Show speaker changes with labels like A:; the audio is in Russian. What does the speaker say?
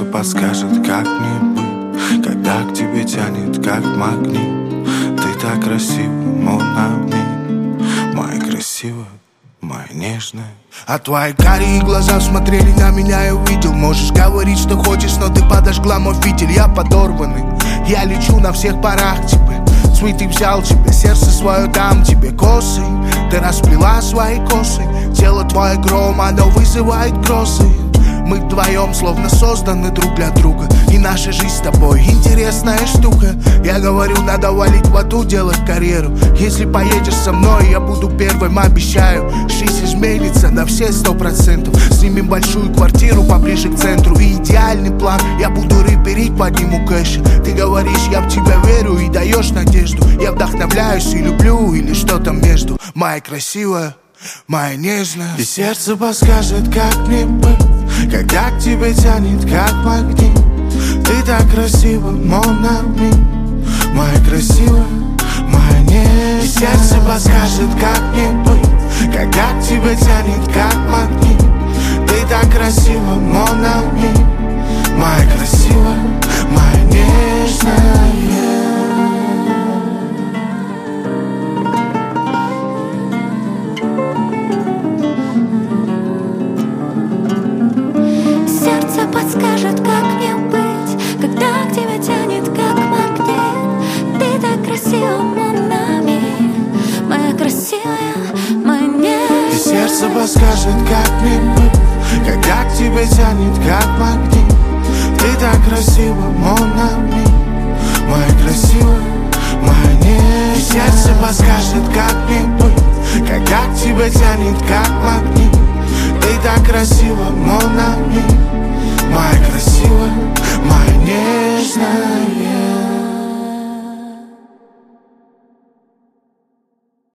A: подскажет, как мне быть, когда к тебе тянет, как магнит. Ты так красива, mon ami, моя красивая, моя нежная.
B: А твои карие глаза смотрели на меня, я увидел. Можешь говорить, что хочешь, но ты подожгла мой фитиль. Я подорванный, я лечу на всех парах к тебе. Цветы взял тебе, сердце свое дам тебе. Косы, ты расплела свои косы. Тело твое гром, оно вызывает грозы. Мы вдвоем словно созданы друг для друга. И наша жизнь с тобой интересная штука. Я говорю, надо валить в аду, делать карьеру. Если поедешь со мной, я буду первым, обещаю. Жизнь изменится на все 100%. Снимем большую квартиру поближе к центру. И идеальный план, я буду рэперить, подниму кэш. Ты говоришь, я в тебя верю и даешь надежду. Я вдохновляюсь и люблю, или что там между. Моя красивая, моя нежная.
A: И сердце подскажет, как мне быть, когда к тебе тянет, как магнит. Ты так красива, mon ami, моя красивая, моя нежная. И сердце подскажет, как мне быть, когда к тебе тянет, как магнит. Ты так красива, mon ami, моя красивая, моя нежная.
C: Подскажет, как мне быть, когда к тебе тянет, как магнит. Ты так красива, mon ami, моя красивая, моя нежная.
A: И сердце подскажет, как мне быть, когда к тебе тянет, как магнит. Ты так красива, mon ami, моя красивая, моя нежная. И сердце подскажет, как мне быть, когда к тебе тянет, как магнит. Ты так красива, mon ami, моя красивая, моя нежная.